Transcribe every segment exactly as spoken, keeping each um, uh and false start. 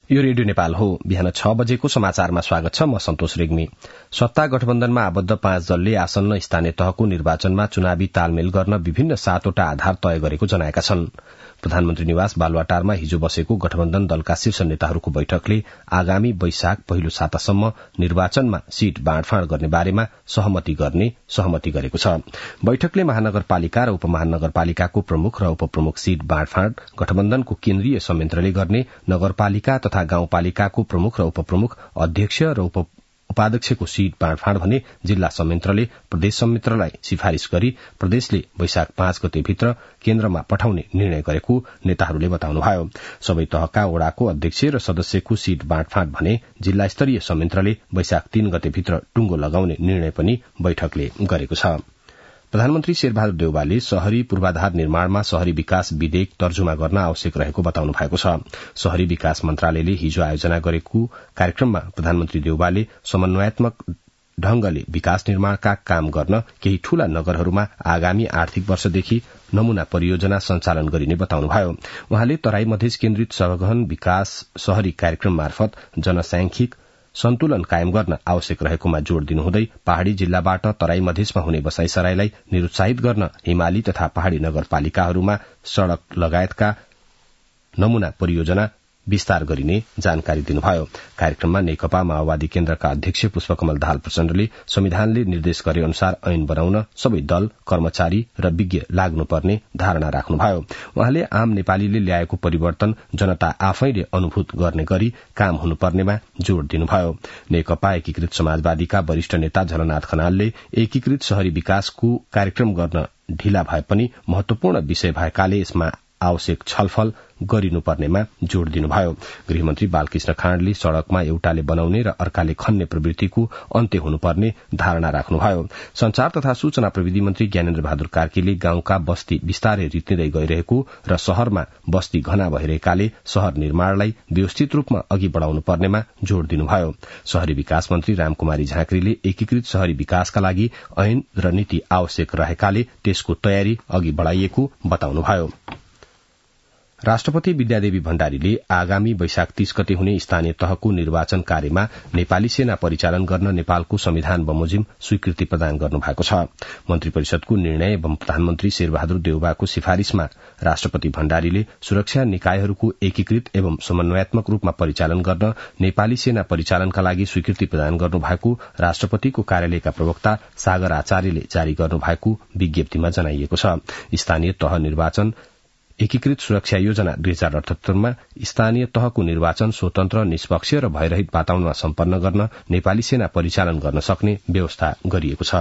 यो रेडियो नेपाल हो। बिहान छ बजेको समाचारमा स्वागत छ। म सन्तोष रेग्मी। सत्ता गठबन्धनमा आबद्ध पाँच दलले आसन्न स्थानीय तहको निर्वाचनमा चुनावी तालमेल गर्न विभिन्न सातवटा आधार तय गरेको जनाएका छन्। प्रधानमन्त्री निवास बालुवाटारमा हिजो बसेको गठबन्धन दलका शीर्ष नेताहरूको बैठकले आगामी वैशाख पहिलो सातासम्म निर्वाचनमा सीट बाँडफाँड गर्ने बारेमा सहमति गर्ने सहमति गरेको छ। बैठकले महानगरपालिका र उपमहानगरपालिकाको प्रमुख र उपप्रमुख सीट बाँडफाँड गठबन्धनको केन्द्रीय संयन्त्रले गर्ने, नगरपालिका तथा गाउँपालिकाको प्रमुख र उपप्रमुख, अध्यक्ष र उप उपाध्यक्षको सीट बाँडफाँड भने जिल्ला संयन्त्रले प्रदेश संयन्त्रलाई सिफारिश गरी प्रदेशले वैशाख पाँच गतेभित्र केन्द्रमा पठाउने निर्णय गरेको नेताहरूले बताउनुभयो। सबै तहका वडाको अध्यक्ष र सदस्यको सीट बाँडफाँड भने जिल्ला स्तरीय संयन्त्रले वैशाख तीन गतेभित्र टुंगो लगाउने निर्णय पनि बैठकले गरेको छ। प्रधानमन्त्री शेरबहादुर देउवाले शहरी पूर्वाधार निर्माणमा शहरी विकास विधेयक तर्जुमा गर्न आवश्यक रहेको बताउनु भएको छ। शहरी विकास मन्त्रालयले हिजो आयोजना गरेको कार्यक्रममा प्रधानमन्त्री देउवाले समन्वयात्मक ढंगले विकास निर्माणका काम गर्न केही ठूला नगरहरूमा आगामी आर्थिक वर्षदेखि नमूना परियोजना सञ्चालन गरिने बताउनुभयो। उहाँले तराई मधेस केन्द्रित सघन विकास शहरी कार्यक्रम मार्फत जनसांख्यिक सन्तुलन कायम गर्न आवश्यक रहेकोमा जोड़ दिनुहुँदै पहाड़ी जिल्लाबाट तराई मधेसमा हुने बसाईसराईलाई निरुत्साहित गर्न हिमाली तथा पहाड़ी नगरपालिकाहरूमा सड़क लगायतका नमूना परियोजना विस्तार गरिने जानकारी दिनुभयो। कार्यक्रममा नेकपा माओवादी केन्द्रका अध्यक्ष पुष्पकमल दाहाल प्रचण्डले संविधानले निर्देश गरे अनुसार ऐन बनाउन सबै दल, कर्मचारी र विज्ञ लाग्नुपर्ने धारणा राख्नुभयो। उहाँले आम नेपालीले ल्याएको परिवर्तन जनता आफैले अनुभूत गर्ने गरी काम हुनुपर्नेमा जोड़ दिनुभयो। नेकपा एकीकृत समाजवादीका वरिष्ठ नेता झलनाथ खनालले एकीकृत शहरी विकासको कार्यक्रम गर्न ढिला भए पनि महत्वपूर्ण विषय भएकाले यसमा आवश्यक छलफल गरिनुपर्नेमा जोड़ दिनुभयो। गृहमन्त्री बालकृष्ण खाँडले सड़कमा एउटाले बनाउने र अर्काले खन्ने प्रवृत्तिको अन्त्य हुनुपर्ने धारणा राख्नुभयो। संचार तथा सूचना प्रविधि मन्त्री ज्ञानेन्द्र बहादुर कार्कीले गाउँका बस्ती विस्तारै रित्तिँदै गइरहेको र शहरमा बस्ती घना भइरहेकाले शहर निर्माणलाई व्यवस्थित रूपमा अघि बढ़ाउनु पर्नेमा जोड़ दिनुभयो। शहरी विकास मन्त्री रामकुमारी झाँक्रीले एकीकृत शहरी विकासका लागि ऐन र नीति आवश्यक रहेकाले त्यसको तयारी अघि बढ़ाइएको बताउनुभयो। राष्ट्रपति विद्यादेवी भण्डारीले आगामी वैशाख तीस गते हुने स्थानीय तहको निर्वाचन कार्यमा नेपाली सेना परिचालन गर्न नेपालको संविधान बमोजिम स्वीकृति प्रदान गर्नु भएको छ। मन्त्री परिषदको निर्णय एवं प्रधानमन्त्री शेरबहादुर देउवाको सिफारिशमा राष्ट्रपति भण्डारीले सुरक्षा निकायहरूको एकीकृत एवं समन्वयात्मक रूपमा परिचालन गर्न नेपाली सेना परिचालनका लागि स्वीकृति प्रदान गर्नु भएको राष्ट्रपतिको कार्यालयका प्रवक्ता सागर आचार्यले जारी गर्नु भएको विज्ञप्तिमा जनाइएको छ। स्थानीय तह निर्वाचन एकीकृत सुरक्षा योजना दुई हजार अठहत्तरमा स्थानीय तहको निर्वाचन स्वतन्त्र, निष्पक्ष र भयरहित वातावरणमा सम्पन्न गर्न नेपाली सेना परिचालन गर्न सक्ने व्यवस्था गरिएको छ।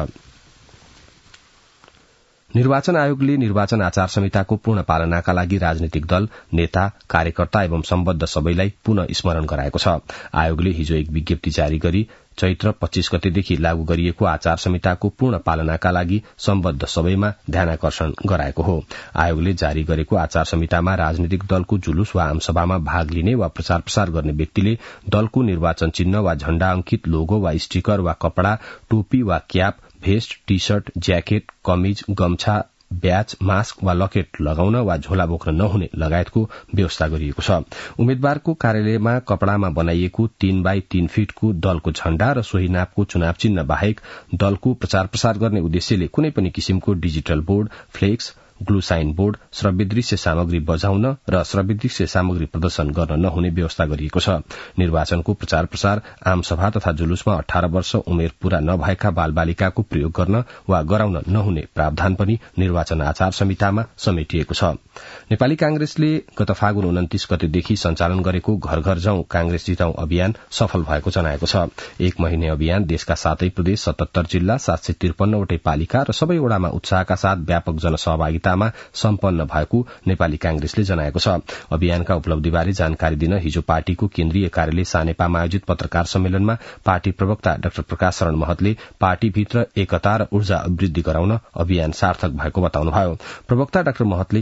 निर्वाचन आयोगले निर्वाचन आचार संहिताको पूर्ण पालनाका लागि राजनीतिक दल, नेता, कार्यकर्ता एवं सम्बद्ध सबैलाई पुनः स्मरण गराएको छ। आयोगले हिजो एक विज्ञप्ति जारी गरी चैत्र पच्चीस गतेदेखि लागू गरिएको आचार संहिताको पूर्ण पालनाका लागि सम्बद्ध सबैमा ध्यानाकर्षण गराएको हो। आयोगले जारी गरेको आचार संहितामा राजनीतिक दलको जुलुस वा आमसभामा भाग लिने वा प्रचार प्रसार गर्ने व्यक्तिले दलको निर्वाचन चिन्ह वा झण्डा अंकित लोगो वा स्टिकर वा कपड़ा, टोपी वा cap, vest, T shirt, jacket, कमिज, गम्छा, ब्याच, मास्क वा लकेट लगाउन वा झोला बोक्न नहुने लगायतको व्यवस्था गरिएको छ। उम्मेद्वारको कार्यालयमा कपड़ामा बनाइएको तीन बाई तीन फीटको दलको झण्डा र सोही नापको चुनाव चिन्ह बाहेक दलको प्रचार प्रसार गर्ने उद्देश्यले कुनै पनि किसिमको digital board, flex, glow sign board, श्रव्य दृश्य सामग्री बजाउन र श्रव्य दृश्य सामग्री प्रदर्शन गर्न नहुने व्यवस्था गरिएको छ। निर्वाचनको प्रचार प्रसार, आमसभा तथा जुलुसमा अठारह वर्ष उमेर पूरा नभएका बालबालिकाको प्रयोग गर्न वा गराउन नहुने प्रावधान पनि निर्वाचन आचार संहितामा समेटिएको छ। नेपाली कांग्रेसले गत फागुन उन्तीस गतेदेखि सञ्चालन गरेको घर घर जाउँ कांग्रेस जिताउँ अभियान सफल भएको जनाएको छ। एक महिने अभियान देशका सातै प्रदेश, सतहत्तर जिल्ला, सात सय त्रिपन्नवटै पालिका र सबै वडामा उत्साहका साथ व्यापक जनसहभागिता सम्पन्न भएको नेपाली कांग्रेसले जनाएको छ। अभियानका उपलब्धिबारे जानकारी दिन हिजो पार्टीको केन्द्रीय कार्यालय सानेपामा आयोजित पत्रकार सम्मेलनमा पार्टी प्रवक्ता डाक्टर प्रकाश शरण महतले पार्टीभित्र एकता र ऊर्जा वृद्धि गराउन अभियान सार्थक भएको बताउनुभयो। प्रवक्ता डाक्टर महतले कांग्रेसको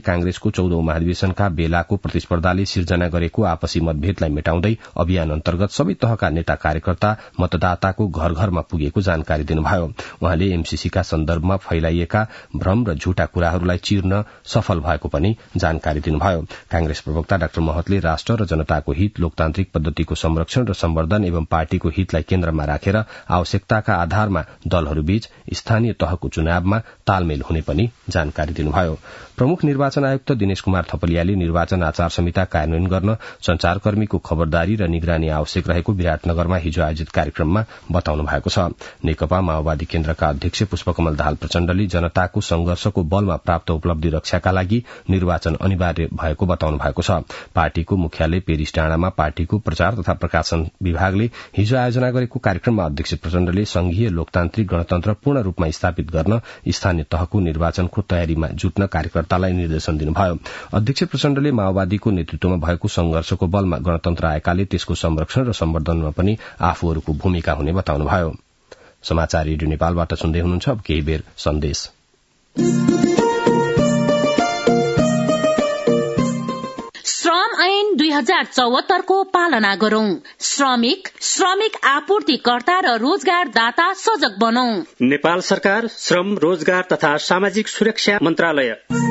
कांग्रेसको चौधौं महाधिवेशनका बेलाको प्रतिस्पर्धाले सिर्जना गरेको आपसी मतभेदलाई मेटाउँदै अभियान अन्तर्गत सबै तहका नेता कार्यकर्ता मतदाताको घर घरमा पुगेको जानकारी दिनुभयो। उहाँले एमसीसीका सन्दर्भमा फैलाइएका भ्रम र झूटा कुराहरूलाई चिर्न सफल भएको पनि जानकारी दिनुभयो। कांग्रेस प्रवक्ता डाक्टर महतले राष्ट्र र जनताको हित, लोकतान्त्रिक पद्धतिको संरक्षण र सम्वर्धन एवं पार्टीको हितलाई केन्द्रमा राखेर आवश्यकताका आधारमा दलहरूबीच स्थानीय तहको चुनावमा तालमेल हुने पनि जानकारी दिनुभयो। प्रमुख निर्वाचन आयुक्त दिनेश कुमार थपलियाले निर्वाचन आचार संहिता कार्यान्वयन गर्न संचारकर्मीको खबरदारी र निगरानी आवश्यक रहेको विराटनगरमा हिजो आयोजित कार्यक्रममा बताउनु भएको छ। नेकपा माओवादी केन्द्रका अध्यक्ष पुष्पकमल दाहाल प्रचण्डले जनताको संघर्षको बलमा प्राप्त उपलब्धि रक्षाका लागि निर्वाचन अनिवार्य भएको बताउनु भएको छ। पार्टीको मुख्यालय पेरिस डाँडामा पार्टीको प्रचार तथा प्रकाशन विभागले हिजो आयोजना गरेको कार्यक्रममा अध्यक्ष प्रचण्डले संघीय लोकतान्त्रिक गणतन्त्र पूर्ण रूपमा स्थापित गर्न स्थानीय तहको निर्वाचनको तयारीमा जुट्न कार्यकर्तालाई निर्देशन दिनुभयो। अध्यक्ष प्रचण्डले माओवादीको नेतृत्वमा भएको संघर्षको बलमा गणतन्त्र आएकाले त्यसको संरक्षण र सम्वर्धनमा पनि आफूहरूको भूमिका हुने बताउनुभयो। समाचार रेडियो नेपालबाट सुन्दै हुनुहुन्छ। अब केही बेर सन्देश। श्रम ऐन दुई हजार चौहत्तरको पालना गरौं। श्रमिक, श्रमिक आपूर्तिकर्ता र रोजगारदाता सजग बनौं। नेपाल सरकार, श्रम, रोजगार तथा सामाजिक सुरक्षा मन्त्रालय।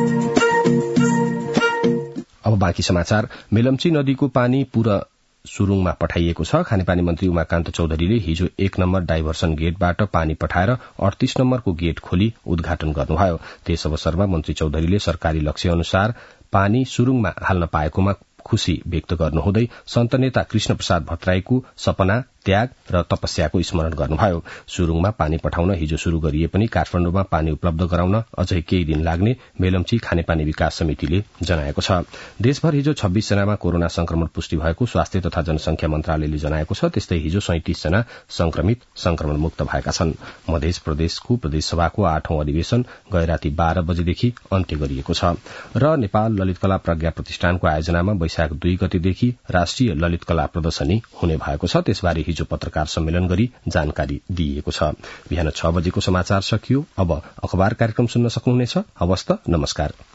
अब बाँकी समाचार। मेलम्ची नदीको पानी पूरा सुरुङमा पठाइएको छ। खानेपानी मन्त्री उमाकान्त चौधरीले हिजो एक नम्बर डाइभर्सन गेटबाट पानी पठाएर अडतीस नम्बरको गेट खोली उद्घाटन गर्नुभयो। त्यस अवसरमा मन्त्री चौधरीले सरकारी लक्ष्य अनुसार पानी सुरुङमा हाल्न पाएकोमा खुशी व्यक्त गर्नुहुँदै सन्त नेता कृष्ण प्रसाद भट्टराईको सपना, त्याग र तपस्याको स्मरण गर्नुभयो। सुरुङमा पानी पठाउन हिजो शुरू गरिए पनि काठमाडौँमा पानी उपलब्ध गराउन अझै केही दिन लाग्ने मेलम्ची खानेपानी विकास समितिले जनाएको छ। देशभर हिजो छब्बीस जनामा कोरोना संक्रमण पुष्टि भएको स्वास्थ्य तथा जनसंख्या मन्त्रालयले जनाएको छ। त्यस्तै हिजो सैंतीस जना संक्रमित संक्रमण मुक्त भएका छन्। मध्य प्रदेशको प्रदेशसभाको आठौं अधिवेशन गए राति बाह्र बजेदेखि अन्त्य गरिएको छ र नेपाल ललितकला प्रज्ञा प्रतिष्ठानको आयोजनामा वैशाख दुई गतेदेखि राष्ट्रिय ललितकला प्रदर्शनी हुने भएको छ। त्यसबारे हिजो पत्रकार सम्मेलन गरी जानकारी दिइएको छ। बिहान छ बजेको समाचार सकियो। अब अखबार कार्यक्रम सुन्न सक्नुहुनेछ। हवस् त, नमस्कार।